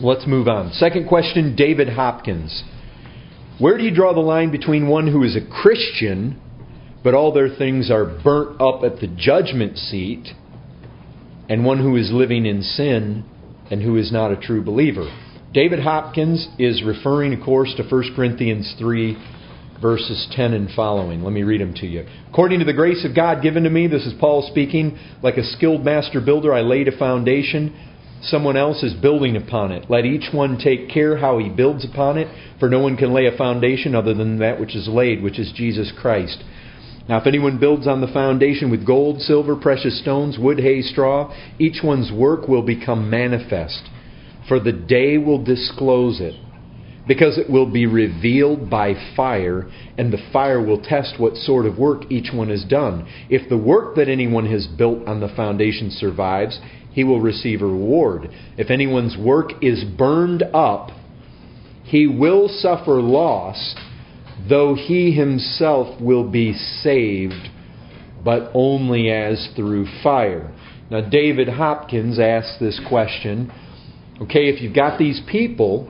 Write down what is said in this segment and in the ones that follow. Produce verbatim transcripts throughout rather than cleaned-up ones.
Let's move on. Second question, David Hopkins. Where do you draw the line between one who is a Christian, but all their things are burnt up at the judgment seat, and one who is living in sin and who is not a true believer? David Hopkins is referring, of course, to First Corinthians three, verses ten and following. Let me read them to you. According to the grace of God given to me, this is Paul speaking, like a skilled master builder, I laid a foundation. Someone else is building upon it. Let each one take care how he builds upon it, for no one can lay a foundation other than that which is laid, which is Jesus Christ. Now if anyone builds on the foundation with gold, silver, precious stones, wood, hay, straw, each one's work will become manifest, for the day will disclose it, because it will be revealed by fire, and the fire will test what sort of work each one has done. If the work that anyone has built on the foundation survives, he will receive a reward. If anyone's work is burned up, he will suffer loss, though he himself will be saved, but only as through fire. Now, David Hopkins asks this question. Okay, if you've got these people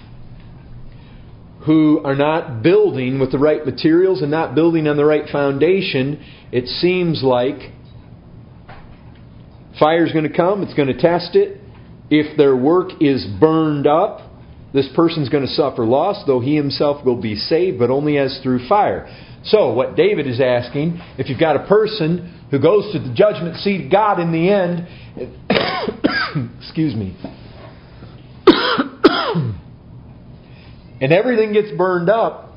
who are not building with the right materials and not building on the right foundation, it seems like fire's going to come, it's going to test it. If their work is burned up, this person's going to suffer loss, though he himself will be saved, but only as through fire. So, what David is asking, if you've got a person who goes to the judgment seat of God in the end, excuse me, and everything gets burned up,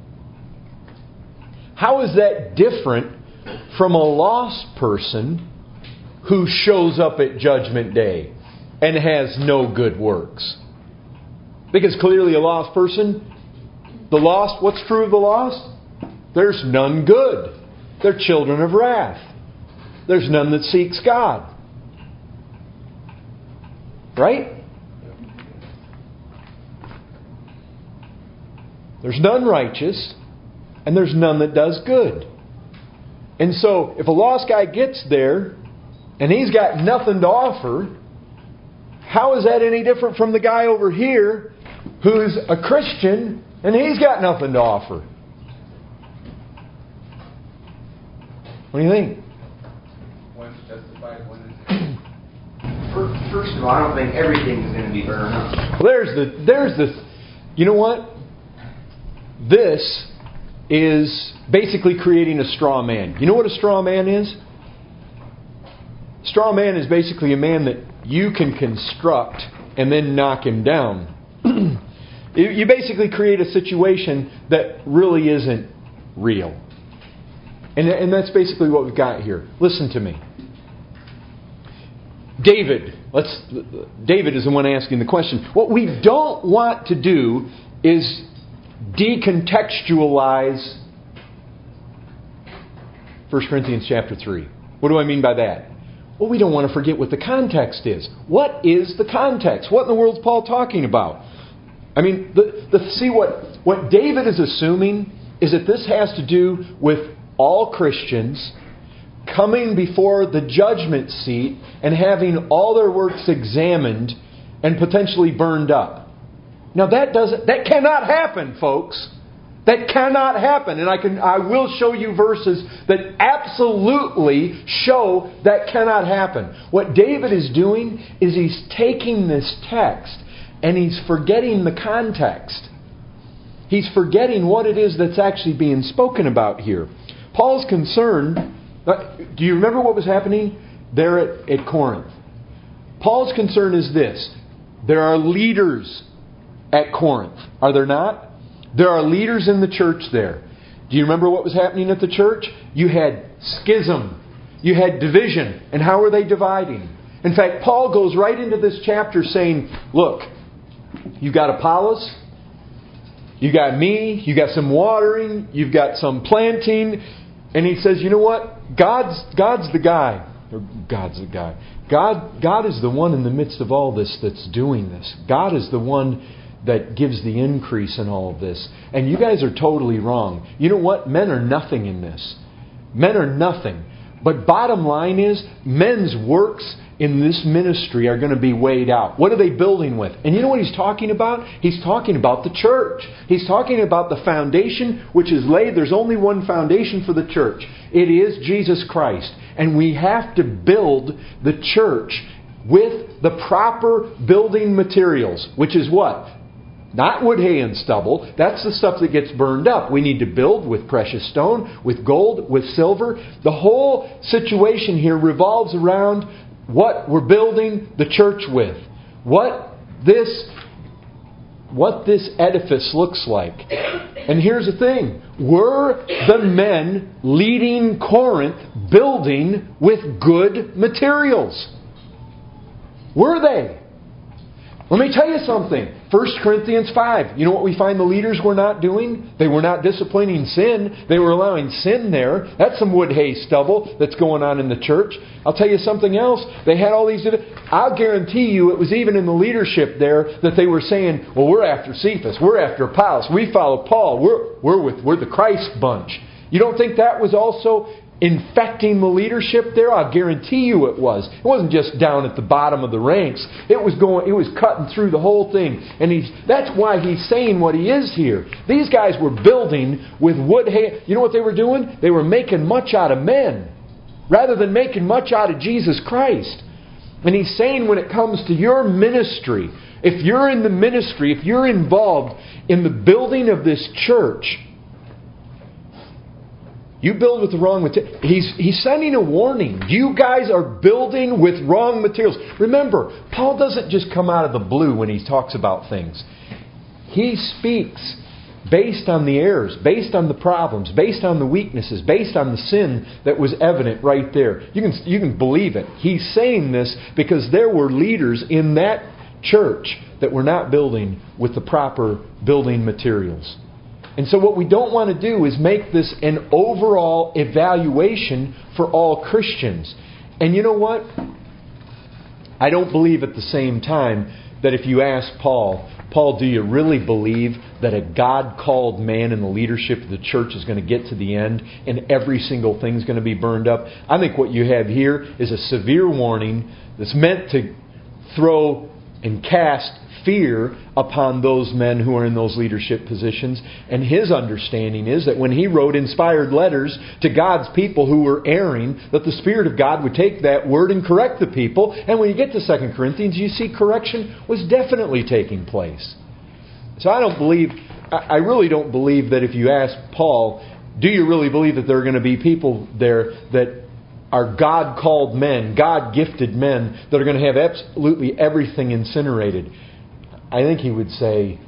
how is that different from a lost person who shows up at Judgment Day and has no good works? Because clearly a lost person, the lost, what's true of the lost? There's none good. They're children of wrath. There's none that seeks God. Right? There's none righteous, and there's none that does good. And so, if a lost guy gets there, and he's got nothing to offer, how is that any different from the guy over here who's a Christian and he's got nothing to offer? What do you think? One's justified, one is... First of all, I don't think everything is going to be burned up. Well, there's the, there's the, you know what? This is basically creating a straw man. You know what a straw man is? Straw man is basically a man that you can construct and then knock him down. You basically create a situation that really isn't real. And, and that's basically what we've got here. Listen to me. David, let's. David is the one asking the question. What we don't want to do is decontextualize First Corinthians chapter three. What do I mean by that? Well, we don't want to forget what the context is. What is the context? What in the world is Paul talking about? I mean, the, the, see what, what David is assuming is that this has to do with all Christians coming before the judgment seat and having all their works examined and potentially burned up. Now that doesn't, that cannot happen, folks. That cannot happen. And I can, I will show you verses that absolutely show that cannot happen. What David is doing is he's taking this text and he's forgetting the context. He's forgetting what it is that's actually being spoken about here. Paul's concerned, do you remember what was happening there at, at Corinth? Paul's concern is this. There are leaders at Corinth, are there not? There are leaders in the church there. Do you remember what was happening at the church? You had schism. You had division. And how are they dividing? In fact, Paul goes right into this chapter saying, look, you've got Apollos, you got me, you got some watering, you've got some planting. And he says, you know what? God's God's the guy. Or God's the guy. God, God is the one in the midst of all this that's doing this. God is the one that gives the increase in all of this. And you guys are totally wrong. You know what? Men are nothing in this. Men are nothing. But bottom line is, men's works in this ministry are going to be weighed out. What are they building with? And you know what he's talking about? He's talking about the church. He's talking about the foundation which is laid. There's only one foundation for the church. It is Jesus Christ. And we have to build the church with the proper building materials, which is what? Not wood, hay, and stubble. That's the stuff that gets burned up. We need to build with precious stone, with gold, with silver. The whole situation here revolves around what we're building the church with. What this, what this edifice looks like. And here's the thing. Were the men leading Corinth building with good materials? Were they? Let me tell you something. First Corinthians five. You know what we find the leaders were not doing? They were not disciplining sin. They were allowing sin there. That's some wood, hay, stubble that's going on in the church. I'll tell you something else. They had all these... I'll guarantee you it was even in the leadership there that they were saying, well, we're after Cephas. We're after Apollos. We follow Paul. We're, we're, with, we're the Christ bunch. You don't think that was also infecting the leadership there? I'll guarantee you it was. It wasn't just down at the bottom of the ranks. It was going. It was cutting through the whole thing. And he's that's why he's saying what he is here. These guys were building with wood, hay. You know what they were doing? They were making much out of men rather than making much out of Jesus Christ. And he's saying when it comes to your ministry, if you're in the ministry, if you're involved in the building of this church, you build with the wrong material. He's, he's sending a warning. You guys are building with wrong materials. Remember, Paul doesn't just come out of the blue when he talks about things. He speaks based on the errors, based on the problems, based on the weaknesses, based on the sin that was evident right there. You can, you can believe it. He's saying this because there were leaders in that church that were not building with the proper building materials. And so what we don't want to do is make this an overall evaluation for all Christians. And you know what? I don't believe at the same time that if you ask Paul, Paul, do you really believe that a God-called man in the leadership of the church is going to get to the end and every single thing is going to be burned up? I think what you have here is a severe warning that's meant to throw and cast fear upon those men who are in those leadership positions. And his understanding is that when he wrote inspired letters to God's people who were erring, that the Spirit of God would take that word and correct the people. And when you get to Second Corinthians, you see correction was definitely taking place. So I don't believe, I really don't believe that if you ask Paul, do you really believe that there are going to be people there that are God-called men, God-gifted men that are going to have absolutely everything incinerated? I think he would say,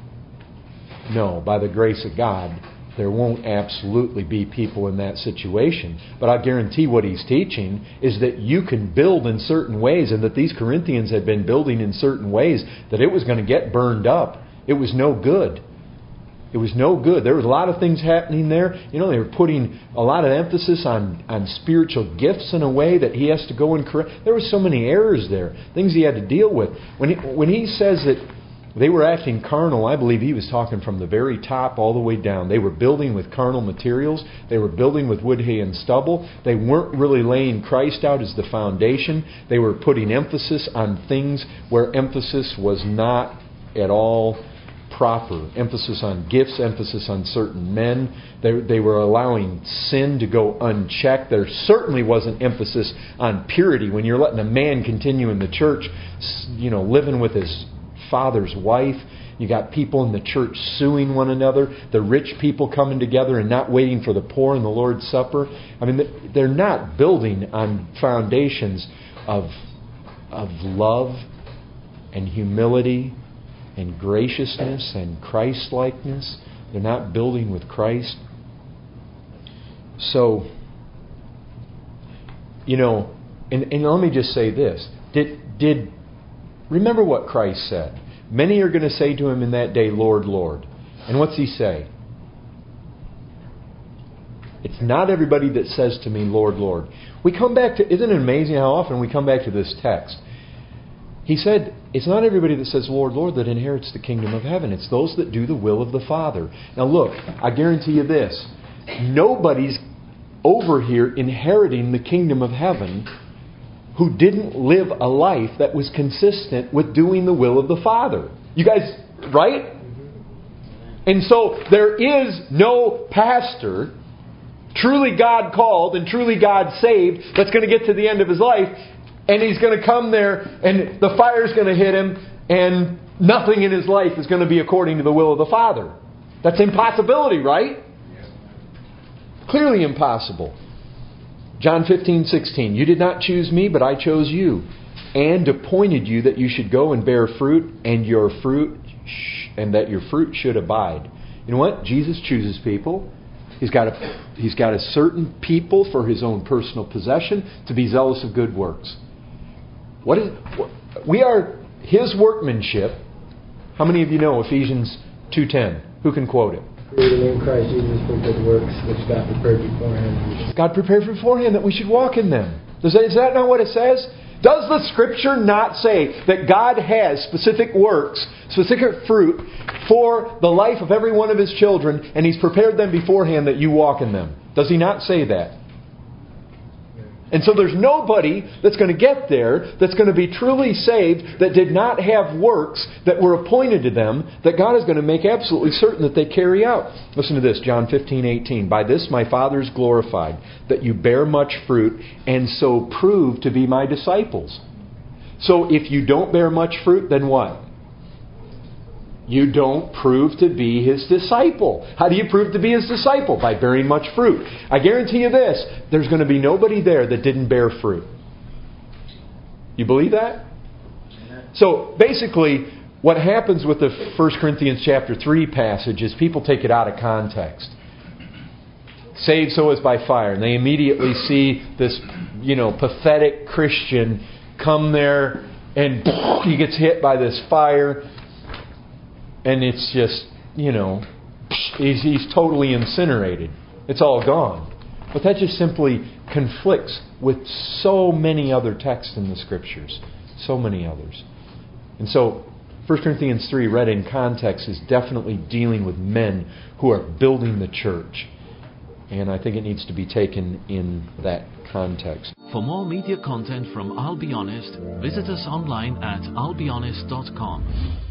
no, by the grace of God, there won't absolutely be people in that situation. But I guarantee what he's teaching is that you can build in certain ways, and that these Corinthians had been building in certain ways, that it was going to get burned up. It was no good. It was no good. There was a lot of things happening there. You know, they were putting a lot of emphasis on, on spiritual gifts in a way that he has to go and correct. There were so many errors there, things he had to deal with. When he, when he says that they were acting carnal, I believe he was talking from the very top all the way down. They were building with carnal materials. They were building with wood, hay, and stubble. They weren't really laying Christ out as the foundation. They were putting emphasis on things where emphasis was not at all proper. Emphasis on gifts, emphasis on certain men. They, they were allowing sin to go unchecked. There certainly wasn't emphasis on purity. When you're letting a man continue in the church, you know, living with his father's wife. You got people in the church suing one another. The rich people coming together and not waiting for the poor in the Lord's Supper. I mean, they're not building on foundations of, of love and humility and graciousness and Christ-likeness. They're not building with Christ. So, you know, and, and let me just say this. Did did remember what Christ said. Many are going to say to him in that day, Lord, Lord. And what's he say? It's not everybody that says to me, Lord, Lord. We come back to, isn't it amazing how often we come back to this text? He said, it's not everybody that says, Lord, Lord, that inherits the kingdom of heaven. It's those that do the will of the Father. Now look, I guarantee you this. Nobody's over here inheriting the kingdom of heaven who didn't live a life that was consistent with doing the will of the Father. You guys, right? And so there is no pastor, truly God called and truly God saved, that's going to get to the end of his life, and he's going to come there and the fire's going to hit him and nothing in his life is going to be according to the will of the Father. That's impossibility, right? Clearly impossible. John fifteen sixteen. You did not choose me, but I chose you, and appointed you that you should go and bear fruit, and your fruit, sh- and that your fruit should abide. You know what? Jesus chooses people. He's got a He's got a certain people for His own personal possession to be zealous of good works. What is? What, we are His workmanship. How many of you know Ephesians two ten? Who can quote it? Created in Christ Jesus for good works, which God prepared beforehand. God prepared beforehand that we should walk in them. Does that, is that not what it says? Does the Scripture not say that God has specific works, specific fruit for the life of every one of His children, and He's prepared them beforehand that you walk in them? Does He not say that? And so there's nobody that's going to get there that's going to be truly saved that did not have works that were appointed to them that God is going to make absolutely certain that they carry out. Listen to this, John fifteen eighteen. By this my Father is glorified, that you bear much fruit and so prove to be my disciples. So if you don't bear much fruit, then what? You don't prove to be His disciple. How do you prove to be His disciple? By bearing much fruit. I guarantee you this, there's going to be nobody there that didn't bear fruit. You believe that? So basically, what happens with the First Corinthians chapter three passage is people take it out of context. Saved so as by fire. And they immediately see this, you know, pathetic Christian come there and he gets hit by this fire. And it's just, you know, he's, he's totally incinerated. It's all gone. But that just simply conflicts with so many other texts in the Scriptures. So many others. And so, First Corinthians three, read in context, is definitely dealing with men who are building the church. And I think it needs to be taken in that context. For more media content from I'll Be Honest, visit us online at I'll Be Honest dot com.